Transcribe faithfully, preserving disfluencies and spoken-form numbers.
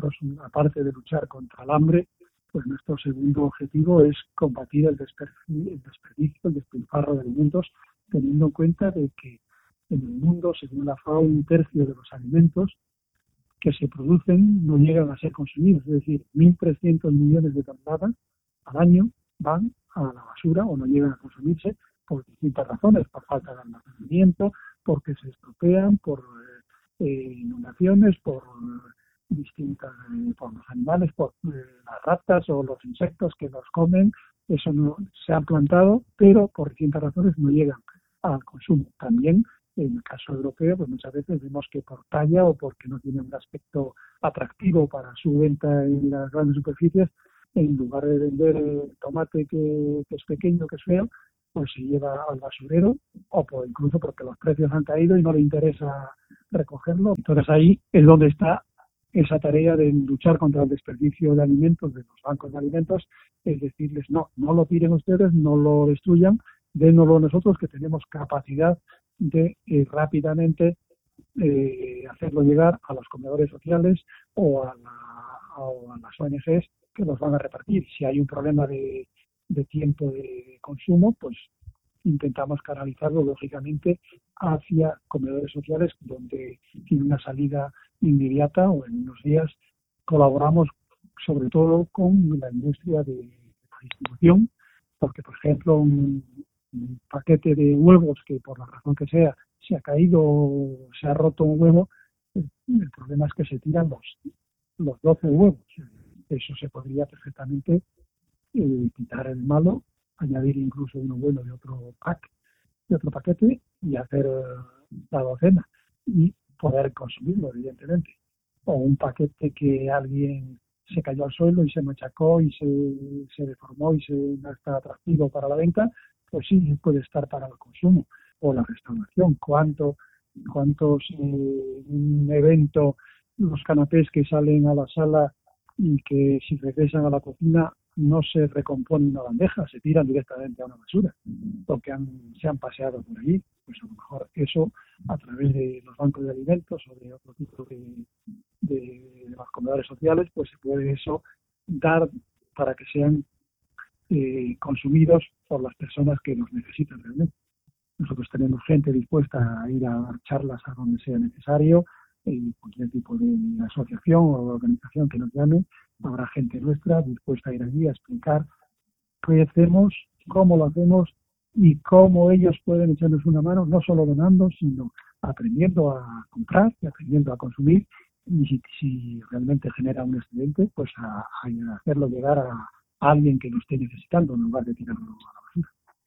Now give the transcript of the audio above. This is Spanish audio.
nosotros, aparte de luchar contra el hambre, pues nuestro segundo objetivo es combatir el desperdicio, el desperdicio, el despilfarro de alimentos, teniendo en cuenta de que en el mundo, según la FAO, un tercio de los alimentos que se producen no llegan a ser consumidos, es decir, mil trescientos millones de toneladas al año van a la basura o no llegan a consumirse por distintas razones, por falta de almacenamiento, porque se estropean, por eh, inundaciones, por eh, distintas, eh, por los animales, por eh, las ratas o los insectos que los comen. Eso no se han plantado, pero por distintas razones no llegan al consumo. También en el caso europeo, pues muchas veces vemos que por talla o porque no tiene un aspecto atractivo para su venta en las grandes superficies, en lugar de vender el tomate que, que es pequeño, que es feo, pues se lleva al basurero, o por, incluso porque los precios han caído y no le interesa recogerlo. Entonces ahí es donde está esa tarea de luchar contra el desperdicio de alimentos de los bancos de alimentos, es decirles, no, no lo tiren ustedes, no lo destruyan, dénoslo nosotros que tenemos capacidad de eh, rápidamente eh, hacerlo llegar a los comedores sociales o a, la, o a las O N Ges que los van a repartir. Si hay un problema de, de tiempo de consumo, pues intentamos canalizarlo lógicamente hacia comedores sociales donde tiene una salida inmediata o en unos días. Colaboramos sobre todo con la industria de la distribución, porque por ejemplo un, un paquete de huevos que por la razón que sea se ha caído o se ha roto un huevo, el problema es que se tiran los, los doce huevos. Eso se podría perfectamente eh, quitar el malo, añadir incluso uno bueno de otro pack, de otro paquete y hacer uh, la docena y poder consumirlo, evidentemente. O un paquete que alguien se cayó al suelo y se machacó y se, se deformó y se, no está atractivo para la venta, pues sí, puede estar para el consumo. O la restauración, cuánto, cuántos eh, un evento, los canapés que salen a la sala y que si regresan a la cocina no se recompone una bandeja, se tiran directamente a una basura, porque han, se han paseado por allí. Pues a lo mejor eso, a través de los bancos de alimentos o de otro tipo de, de, de los comedores sociales, pues se puede eso dar para que sean eh, consumidos por las personas que los necesitan realmente. Nosotros tenemos gente dispuesta a ir a dar charlas a donde sea necesario, en cualquier tipo de asociación o organización que nos llame, habrá gente nuestra dispuesta a ir allí a explicar qué hacemos, cómo lo hacemos y cómo ellos pueden echarnos una mano, no solo donando, sino aprendiendo a comprar y aprendiendo a consumir, y si, si realmente genera un excedente, pues a, a hacerlo llegar a alguien que lo esté necesitando en lugar de tirarlo a la basura.